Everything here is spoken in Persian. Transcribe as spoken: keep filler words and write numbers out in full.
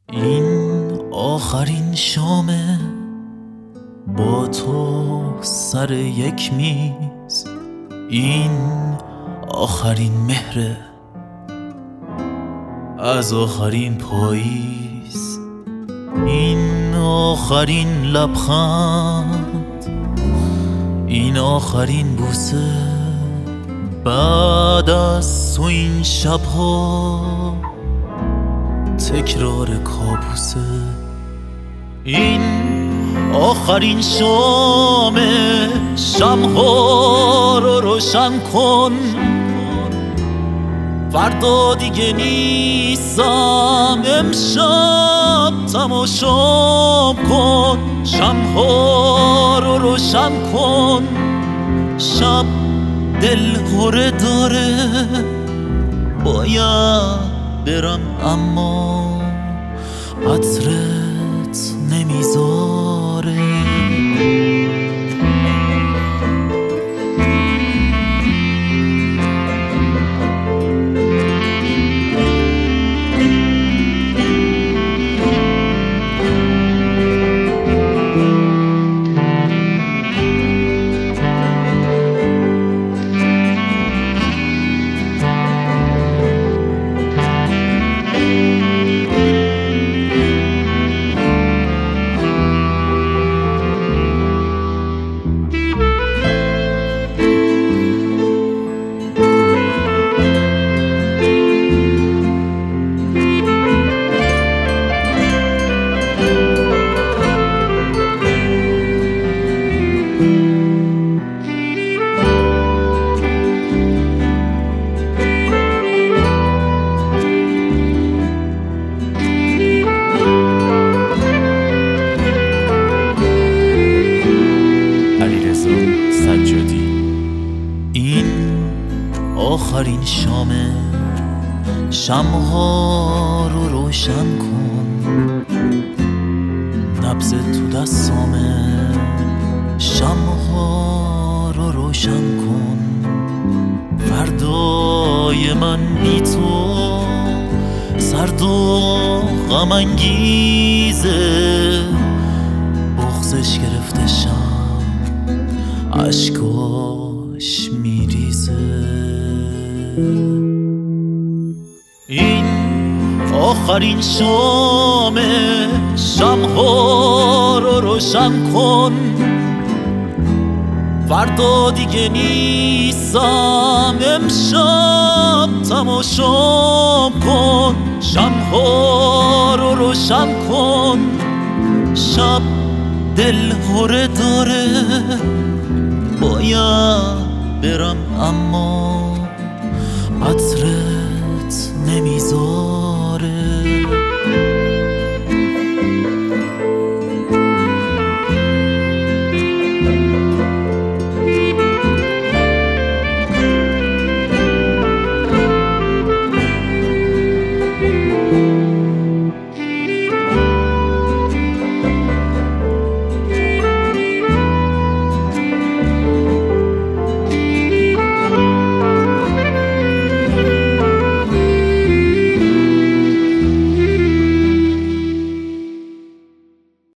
این آخرین شامه با تو سر یک میز، این آخرین مهره از آخرین پاییز، این آخرین لبخند، این آخرین بوسه بعد از تو این شبها تکرار کابوسه. این آخرین شامه، شمع‌ها رو روشن کن، فردا دیگه نیستم، امشب تماشام کن. شمع‌ها رو روشن کن، شب دلهره داره، باید برم اما عطرت نمیذاره. این آخرین شامه، شمع‌ها رو روشن کن، نبض تو دستامه، شمع‌ها رو روشن کن. فردای من بی تو سرد و غم انگیزه، بغضش گرفته شم، اشکاش میریزه. این آخرین شامه، شمع‌ها رو روشن کن، فردا دیگه نیستم، امشب تماشام کن. شمع‌ها رو روشن کن، شب دلهره داره، باید برم اما عطرت نمیذاره.